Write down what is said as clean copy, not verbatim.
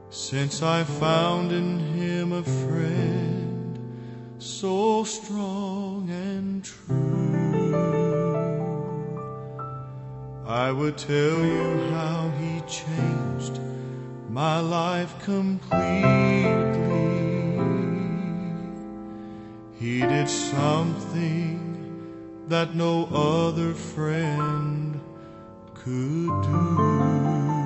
since I found in him a friend so strong and true. I would tell you how he changed my life completely. He did something that no other friend could do.